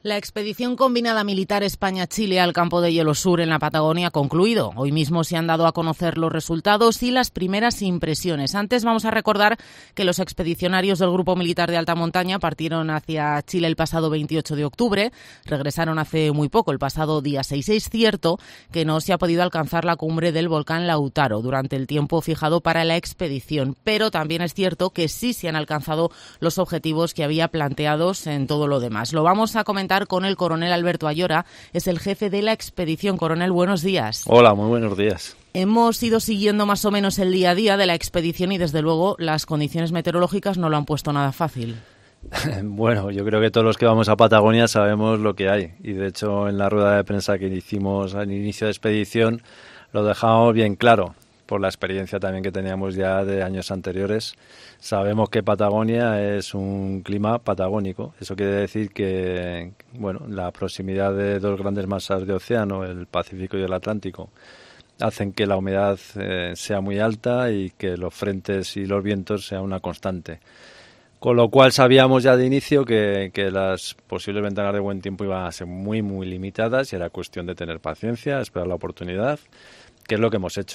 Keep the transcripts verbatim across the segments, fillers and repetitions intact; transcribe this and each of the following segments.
La expedición combinada militar España-Chile al campo de hielo sur en la Patagonia ha concluido. Hoy mismo se han dado a conocer los resultados y las primeras impresiones. Antes vamos a recordar que los expedicionarios del Grupo Militar de Alta Montaña partieron hacia Chile el pasado veintiocho de octubre, regresaron hace muy poco, el pasado día seis. Es cierto que no se ha podido alcanzar la cumbre del volcán Lautaro durante el tiempo fijado para la expedición, pero también es cierto que sí se han alcanzado los objetivos que había planteados en todo lo demás. Lo vamos a comentar con el coronel Alberto Ayora, es el jefe de la expedición. Coronel, buenos días. Hola, muy buenos días. Hemos ido siguiendo más o menos el día a día de la expedición y desde luego las condiciones meteorológicas no lo han puesto nada fácil. Bueno, yo creo que todos los que vamos a Patagonia sabemos lo que hay y de hecho en la rueda de prensa que hicimos al inicio de expedición lo dejamos bien claro. Por la experiencia también que teníamos ya de años anteriores, sabemos que Patagonia es un clima patagónico. Eso quiere decir que, bueno, la proximidad de dos grandes masas de océano, el Pacífico y el Atlántico, hacen que la humedad eh, sea muy alta y que los frentes y los vientos sean una constante. Con lo cual sabíamos ya de inicio que, que las posibles ventanas de buen tiempo iban a ser muy, muy limitadas y era cuestión de tener paciencia, esperar la oportunidad, que es lo que hemos hecho.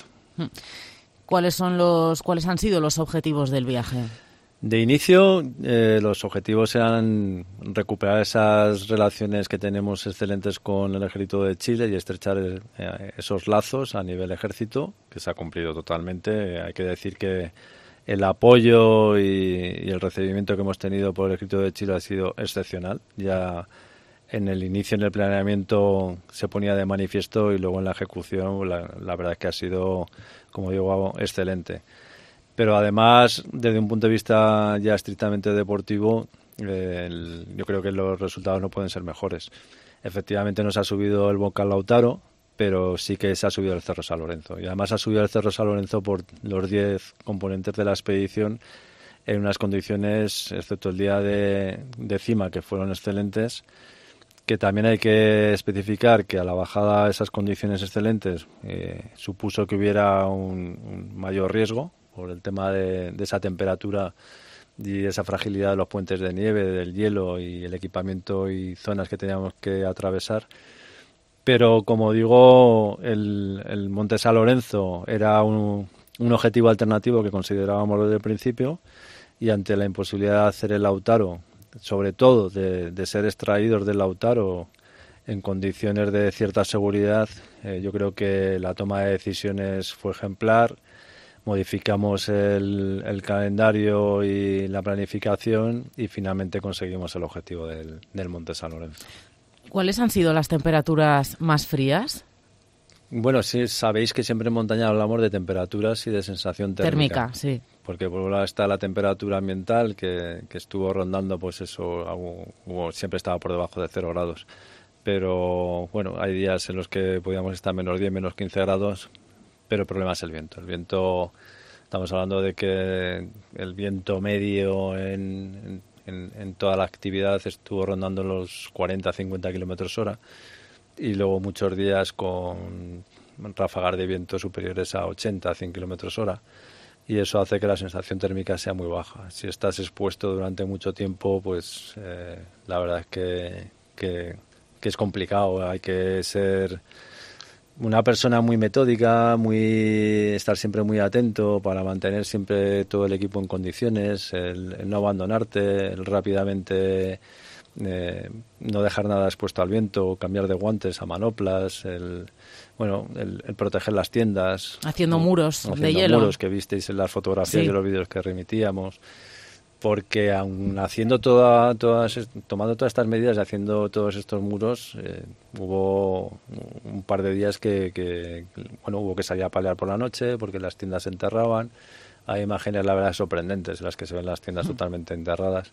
¿Cuáles son los, cuáles han sido los objetivos del viaje? De inicio, eh, los objetivos eran recuperar esas relaciones que tenemos excelentes con el ejército de Chile y estrechar eh, esos lazos a nivel ejército, que se ha cumplido totalmente. Hay que decir que el apoyo y, y el recibimiento que hemos tenido por el ejército de Chile ha sido excepcional. Ya en el inicio, en el planeamiento, se ponía de manifiesto y luego en la ejecución la, la verdad es que ha sido, como digo, excelente. Pero además, desde un punto de vista ya estrictamente deportivo, eh, el, yo creo que los resultados no pueden ser mejores. Efectivamente nos ha subido el volcán Lautaro, pero sí que se ha subido el Cerro San Lorenzo. Y además ha subido el Cerro San Lorenzo por los diez componentes de la expedición en unas condiciones, excepto el día de, de cima, que fueron excelentes, que también hay que especificar que a la bajada esas condiciones excelentes eh, supuso que hubiera un, un mayor riesgo por el tema de, de esa temperatura y esa fragilidad de los puentes de nieve, del hielo y el equipamiento y zonas que teníamos que atravesar. Pero como digo, el, el Monte San Lorenzo era un, un objetivo alternativo que considerábamos desde el principio y ante la imposibilidad de hacer el Lautaro, sobre todo de, de ser extraídos del Lautaro en condiciones de cierta seguridad, eh, yo creo que la toma de decisiones fue ejemplar. Modificamos el, el calendario y la planificación y finalmente conseguimos el objetivo del, del Monte San Lorenzo. ¿Cuáles han sido las temperaturas más frías? Bueno, sí, sabéis que siempre en montaña hablamos de temperaturas y de sensación térmica. Térmica, sí. Porque por un lado está la temperatura ambiental que, que estuvo rondando, pues eso, hubo, hubo, siempre estaba por debajo de cero grados. Pero bueno, hay días en los que podíamos estar menos diez, menos quince grados, pero el problema es el viento. El viento, estamos hablando de que el viento medio en, en, en toda la actividad estuvo rondando los cuarenta a cincuenta kilómetros hora. Y luego muchos días con ráfagas de viento superiores a ochenta a cien kilómetros hora y eso hace que la sensación térmica sea muy baja. Si estás expuesto durante mucho tiempo, pues eh, la verdad es que, que, que es complicado. Hay que ser una persona muy metódica, muy estar siempre muy atento para mantener siempre todo el equipo en condiciones, el, el no abandonarte, el rápidamente Eh, no dejar nada expuesto al viento, cambiar de guantes a manoplas, el bueno, el, el proteger las tiendas, haciendo muros haciendo de hielo, muros que visteis en las fotografías sí. y los vídeos que remitíamos, porque aun haciendo toda, todas, tomando todas estas medidas y haciendo todos estos muros, eh, hubo un par de días que, que bueno, hubo que salir a palear por la noche porque las tiendas se enterraban. Hay imágenes, la verdad, sorprendentes, las que se ven las tiendas mm. totalmente enterradas.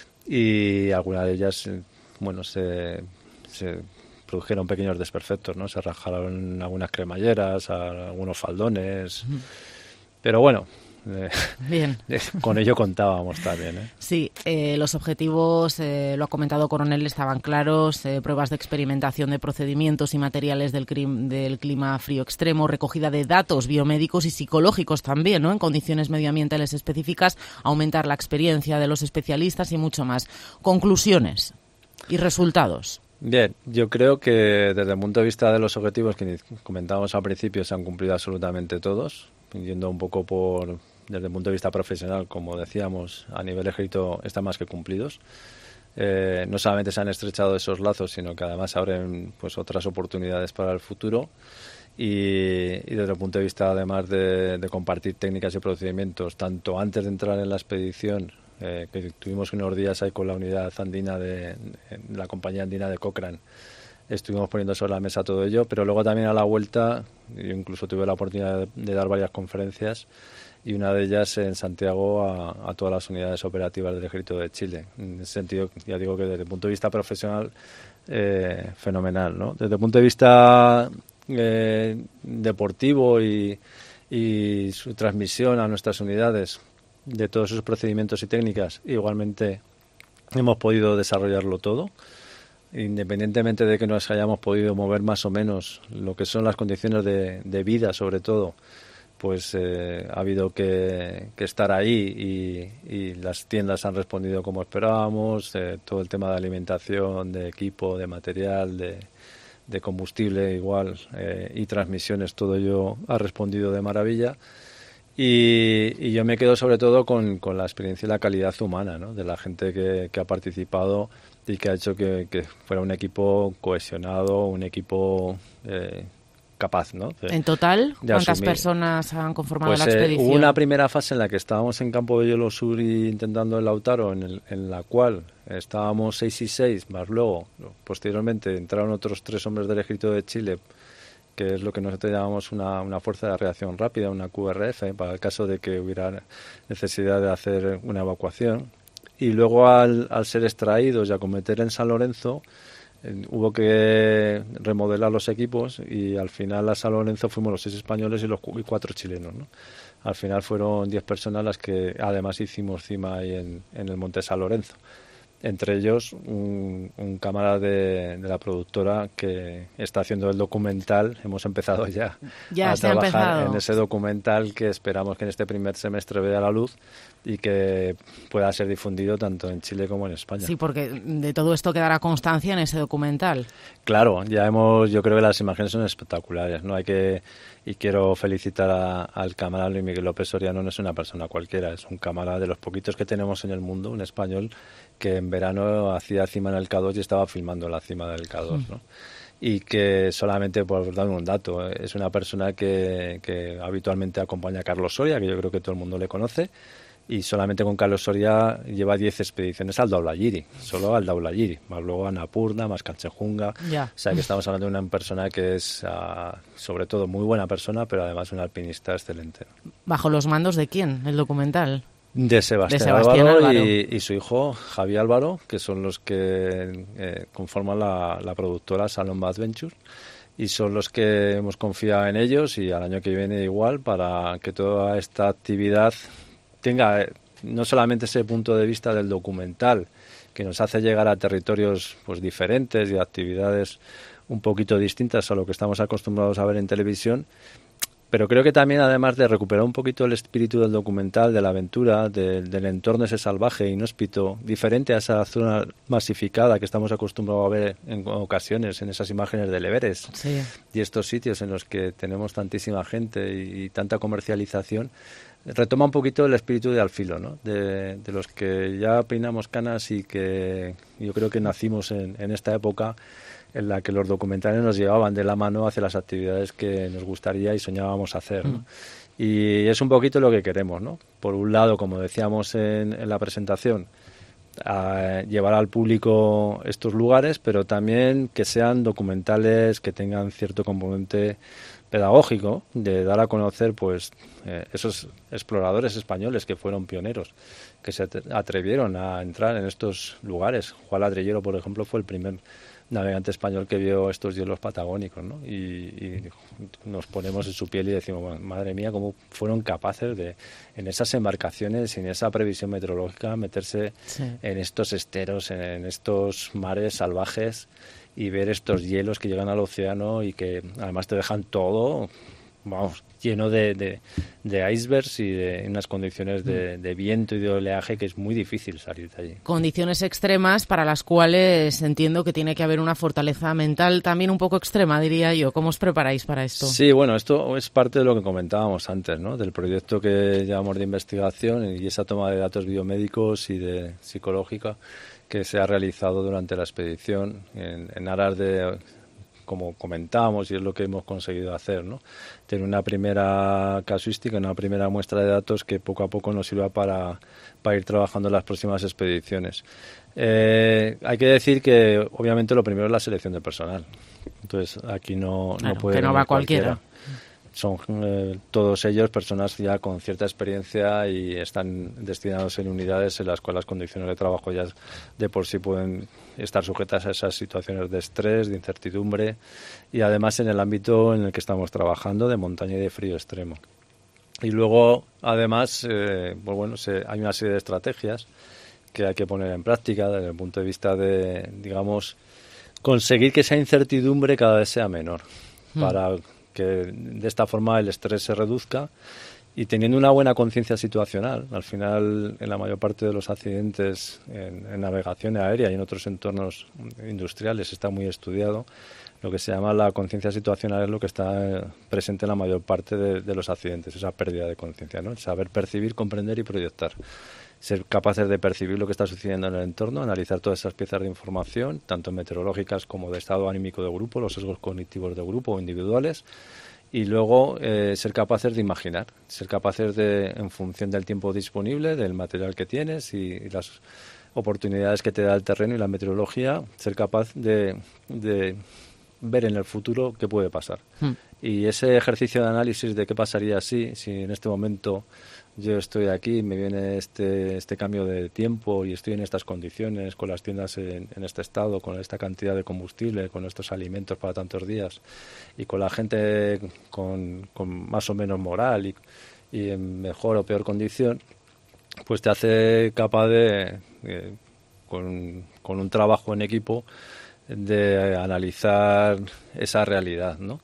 Y algunas de ellas, bueno, se, se produjeron pequeños desperfectos, ¿no? Se rajaron algunas cremalleras, algunos faldones, pero bueno, eh, bien. Con ello contábamos también, ¿eh? Sí, eh, los objetivos, eh, lo ha comentado Coronel, estaban claros, eh, pruebas de experimentación de procedimientos y materiales del, crim, del clima frío extremo, recogida de datos biomédicos y psicológicos también, ¿no? En condiciones medioambientales específicas, aumentar la experiencia de los especialistas y mucho más. Conclusiones. ¿Y resultados? Bien, yo creo que desde el punto de vista de los objetivos que comentábamos al principio se han cumplido absolutamente todos, yendo un poco por desde el punto de vista profesional, como decíamos, a nivel ejército están más que cumplidos. Eh, no solamente se han estrechado esos lazos, sino que además abren pues otras oportunidades para el futuro. Y, y desde el punto de vista además de, de compartir técnicas y procedimientos, tanto antes de entrar en la expedición, eh, que tuvimos unos días ahí con la unidad andina de, de la compañía andina de Cochrane, estuvimos poniendo sobre la mesa todo ello, pero luego también a la vuelta, yo incluso tuve la oportunidad de, de dar varias conferencias, y una de ellas en Santiago a, a todas las unidades operativas del Ejército de Chile. En ese sentido, ya digo que desde el punto de vista profesional, eh, fenomenal, ¿no? Desde el punto de vista eh, deportivo y, y su transmisión a nuestras unidades de todos esos procedimientos y técnicas, igualmente hemos podido desarrollarlo todo, independientemente de que nos hayamos podido mover más o menos lo que son las condiciones de, de vida, sobre todo, pues eh, ha habido que, que estar ahí y, y las tiendas han respondido como esperábamos, eh, todo el tema de alimentación, de equipo, de material, de, de combustible igual eh, y transmisiones, todo ello ha respondido de maravilla. Y, y yo me quedo sobre todo con, con la experiencia y la calidad humana, ¿no? De la gente que, que ha participado y que ha hecho que, que fuera un equipo cohesionado, un equipo eh, capaz, ¿no? De, en total, ¿cuántas asumir. personas han conformado pues, la expedición? Eh, hubo una primera fase en la que estábamos en Campo de Hielo Sur y intentando el Lautaro, en, el, en la cual estábamos seis y seis, más luego, posteriormente, entraron otros tres hombres del Ejército de Chile, que es lo que nosotros llamamos una, una fuerza de reacción rápida, una Q R F, para el caso de que hubiera necesidad de hacer una evacuación. Y luego, al, al ser extraídos y acometer en San Lorenzo, eh, hubo que remodelar los equipos y al final a San Lorenzo fuimos los seis españoles y los y cuatro chilenos, ¿no? Al final fueron diez personas las que además hicimos cima ahí en, en el Monte San Lorenzo. Entre ellos un, un cámara de, de la productora que está haciendo el documental. Hemos empezado ya, ya a trabajar empezado. en ese documental que esperamos que en este primer semestre vea la luz y que pueda ser difundido tanto en Chile como en España. Sí, porque de todo esto quedará constancia en ese documental. Claro, ya hemos, yo creo que las imágenes son espectaculares, ¿no? Hay que y quiero felicitar a, al camarada Luis Miguel López Soriano. No es una persona cualquiera, es un camarada de los poquitos que tenemos en el mundo, un español que en verano hacía cima en el K dos y estaba filmando la cima del K dos, ¿no? Y que solamente, por darme un dato, es una persona que, que habitualmente acompaña a Carlos Soria, que yo creo que todo el mundo le conoce, y solamente con Carlos Soria lleva diez expediciones al Dhaulayiri, solo al Dhaulayiri, más luego a Annapurna, más Canchejunga. Ya. O sea que estamos hablando de una persona que es, uh, sobre todo, muy buena persona, pero además un alpinista excelente. ¿Bajo los mandos de quién, el documental? De Sebastián, de Sebastián Álvaro, Álvaro. Y, y su hijo Javier Álvaro, que son los que eh, conforman la, la productora Salon Adventure, y son los que hemos confiado en ellos, y al año que viene igual, para que toda esta actividad tenga eh, no solamente ese punto de vista del documental, que nos hace llegar a territorios pues diferentes y a actividades un poquito distintas a lo que estamos acostumbrados a ver en televisión, pero creo que también, además de recuperar un poquito el espíritu del documental, de la aventura, de, del entorno ese salvaje, inhóspito, diferente a esa zona masificada que estamos acostumbrados a ver en ocasiones en esas imágenes del Everest, sí. Y estos sitios en los que tenemos tantísima gente y, y tanta comercialización, retoma un poquito el espíritu de Al Filo, ¿no? De, de los que ya peinamos canas y que yo creo que nacimos en, en esta época en la que los documentales nos llevaban de la mano hacia las actividades que nos gustaría y soñábamos hacer, ¿no? Mm. Y es un poquito lo que queremos, ¿no? Por un lado, como decíamos en, en la presentación, a llevar al público estos lugares, pero también que sean documentales que tengan cierto componente pedagógico, de dar a conocer pues eh, esos exploradores españoles que fueron pioneros, que se atrevieron a entrar en estos lugares. Juan Ladrillero, por ejemplo, fue el primer navegante español que vio estos hielos patagónicos, ¿no? Y, y nos ponemos en su piel y decimos, bueno, madre mía, cómo fueron capaces de, en esas embarcaciones, sin esa previsión meteorológica, meterse sí. en estos esteros, en, en estos mares salvajes y ver estos hielos que llegan al océano y que además te dejan todo vamos, lleno de, de, de icebergs y de unas condiciones de, de viento y de oleaje que es muy difícil salir de allí. Condiciones extremas para las cuales entiendo que tiene que haber una fortaleza mental también un poco extrema, diría yo. ¿Cómo os preparáis para esto? Sí, bueno, esto es parte de lo que comentábamos antes, ¿no? Del proyecto que llamamos de investigación y esa toma de datos biomédicos y de psicológica que se ha realizado durante la expedición en, en aras de, como comentábamos, y es lo que hemos conseguido hacer, ¿no? Tener una primera casuística, una primera muestra de datos que poco a poco nos sirva para, para ir trabajando en las próximas expediciones. Eh, hay que decir que, obviamente, lo primero es la selección de personal. Entonces, aquí no, claro, no puede que no va cualquiera. cualquiera. Son eh, todos ellos personas ya con cierta experiencia y están destinados en unidades en las cuales las condiciones de trabajo ya de por sí pueden estar sujetas a esas situaciones de estrés, de incertidumbre y además en el ámbito en el que estamos trabajando de montaña y de frío extremo. Y luego, además, eh, pues bueno, se, hay una serie de estrategias que hay que poner en práctica desde el punto de vista de, digamos, conseguir que esa incertidumbre cada vez sea menor mm. para que de esta forma el estrés se reduzca y teniendo una buena conciencia situacional. Al final, en la mayor parte de los accidentes en, en navegación aérea y en otros entornos industriales está muy estudiado. Lo que se llama la conciencia situacional es lo que está presente en la mayor parte de, de los accidentes, esa pérdida de conciencia, ¿no? El saber percibir, comprender y proyectar. Ser capaces de percibir lo que está sucediendo en el entorno, analizar todas esas piezas de información, tanto meteorológicas como de estado anímico de grupo, los sesgos cognitivos de grupo o individuales, y luego eh, ser capaces de imaginar, ser capaces de, en función del tiempo disponible, del material que tienes y, y las oportunidades que te da el terreno y la meteorología, ser capaz de, de ver en el futuro qué puede pasar. Hmm. Y ese ejercicio de análisis de qué pasaría si, si en este momento yo estoy aquí, me viene este este cambio de tiempo y estoy en estas condiciones, con las tiendas en, en este estado, con esta cantidad de combustible, con estos alimentos para tantos días y con la gente con, con más o menos moral y, y en mejor o peor condición, pues te hace capaz de, de con, con un trabajo en equipo, de analizar esa realidad, ¿no?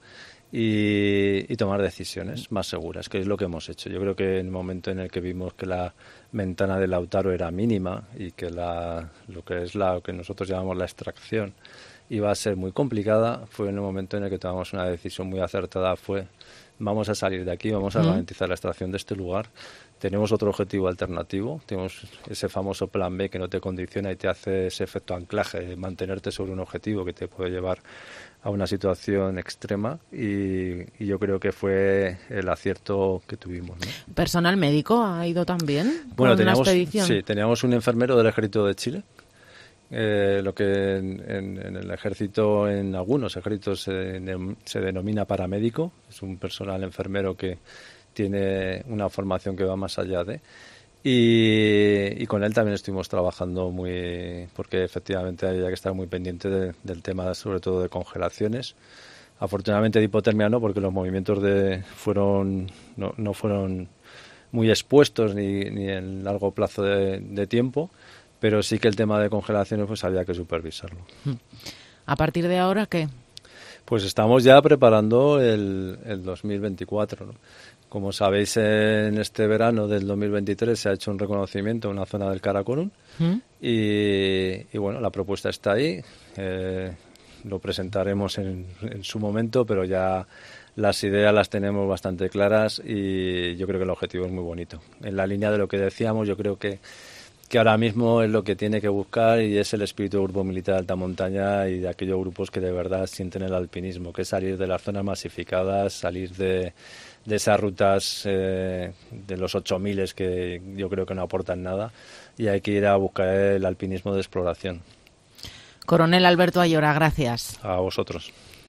Y, y tomar decisiones más seguras, que es lo que hemos hecho. Yo creo que en el momento en el que vimos que la ventana de Lautaro era mínima y que la, lo que es la, lo que nosotros llamamos la extracción iba a ser muy complicada, fue en el momento en el que tomamos una decisión muy acertada, fue vamos a salir de aquí, vamos a mm. garantizar la extracción de este lugar. Tenemos otro objetivo alternativo, tenemos ese famoso plan B que no te condiciona y te hace ese efecto anclaje de mantenerte sobre un objetivo que te puede llevar a una situación extrema y, y yo creo que fue el acierto que tuvimos, ¿no? ¿Personal médico ha ido también bueno, con teníamos, la expedición? Sí, teníamos un enfermero del Ejército de Chile, eh, lo que en, en, en el Ejército, en algunos ejércitos se, se denomina paramédico, es un personal enfermero que tiene una formación que va más allá de... Y, y con él también estuvimos trabajando muy, porque efectivamente había que estar muy pendiente de, del tema, sobre todo de congelaciones. Afortunadamente de hipotermia no, porque los movimientos de fueron no, no fueron muy expuestos ni, ni en largo plazo de, de tiempo, pero sí que el tema de congelaciones pues había que supervisarlo. ¿A partir de ahora qué? Pues estamos ya preparando el, el dos mil veinticuatro, ¿no? Como sabéis, en este verano del dos mil veintitrés se ha hecho un reconocimiento en una zona del Karakorum ¿Mm? y, y bueno, la propuesta está ahí, eh, lo presentaremos en, en su momento, pero ya las ideas las tenemos bastante claras y yo creo que el objetivo es muy bonito. En la línea de lo que decíamos, yo creo que, que ahora mismo es lo que tiene que buscar y es el espíritu del grupo militar de alta montaña y de aquellos grupos que de verdad sienten el alpinismo, que es salir de las zonas masificadas, salir de de esas rutas eh, de los ocho mil que yo creo que no aportan nada y hay que ir a buscar el alpinismo de exploración. Coronel Alberto Ayora, gracias. A vosotros.